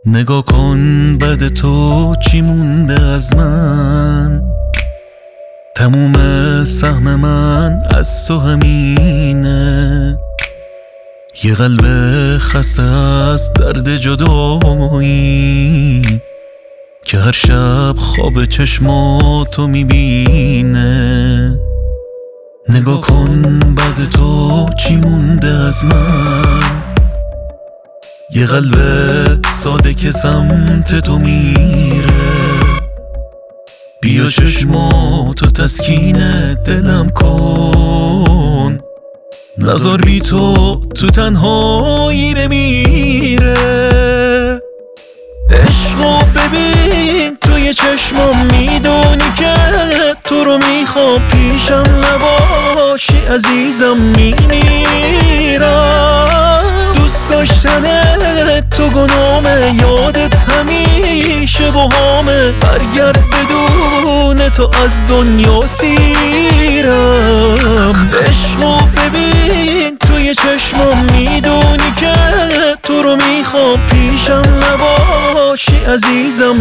نگاه کن بعد تو چی مونده از من، تموم سهم من از تو همینه. یه قلب خسته از درد جدایی که هر شب خواب چشماتو میبینه. نگاه کن بعد تو چی مونده از من، یه قلب ساده که سمت تو میره. بیا چشماتو تسکین دلم کن، نذار بی تو تنهایی بمیره. عشقو ببین توی چشمام، میدونی که تو رو میخوام، پیشم نباشی عزیزم میمیرم. دوست داشتن تو گناهه، یادت همیشه باهامه، برگرد بدون تو از دنیا سیرم. عشقو ببین توی چشمام، میدونی که تو رو میخوام، پیشم نباشی عزیزم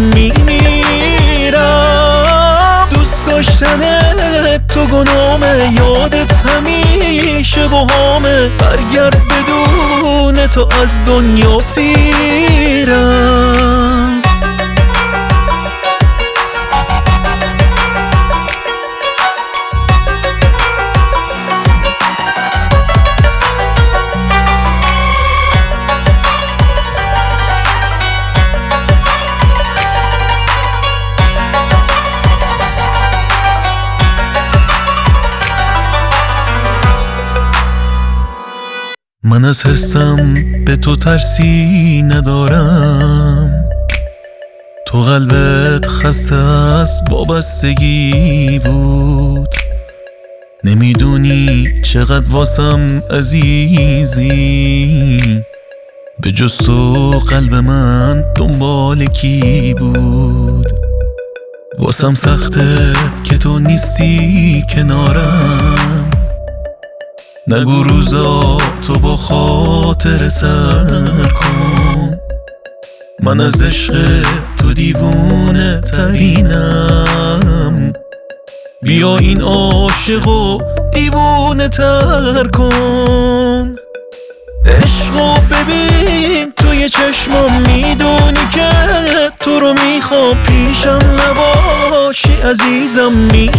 میمیرم. دوست داشتن تو گناهه، یادت همیشه باهامه، برگرد بدون تو از دنیا سیرم. من از حسم به تو ترسی ندارم، تو قلبت خسته از وابستگی بود. نمیدونی چقدر واسم عزیزی، به جز تو قلب من دنبال کی بود. واسم سخته که تو نیستی کنارم، نگو روزا تو با خاطر سر کن. من از عشق تو دیوونه ترینم، بیا این عاشقو دیوونه تر کن. عشقو ببین توی چشمام، میدونی که تو رو میخوام، پیشم نباشی عزیزم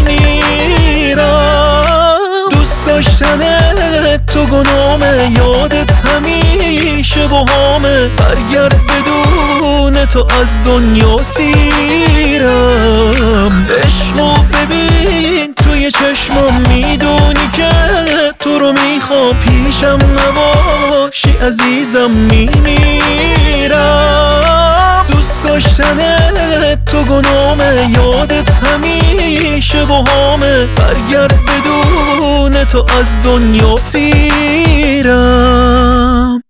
میمیرم. دوست داشتن تو گناهه، یادت همیشه باهامه، برگرد بدون تو از دنیا سیرم. عشقو ببین توی چشمام، میدونی که تو رو میخوام، پیشم نباشی عزیزم میمیرم. دوست داشتن تو گناهه، یادت همیشه باهامه، برگرد بدون تو از دنیا سیرم.